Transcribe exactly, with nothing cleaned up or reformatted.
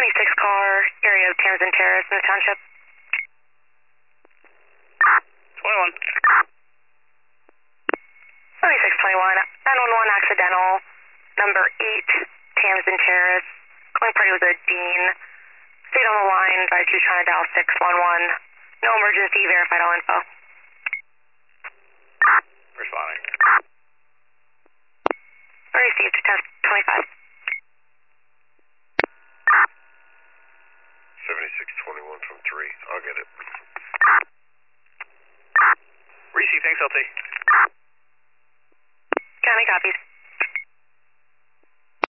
twenty-six car, area of Tamsin Terrace in the township. twenty-one. twenty-six twenty-one, nine one one accidental, number eight, Tamsin Terrace. Calling party with a Dean. Stayed on the line, advise you trying to dial six one one. No emergency, verified all info. Responding. Received, ten twenty-five. seventy-six twenty-one from three. I'll get it. Receive, thanks, L T. County copies.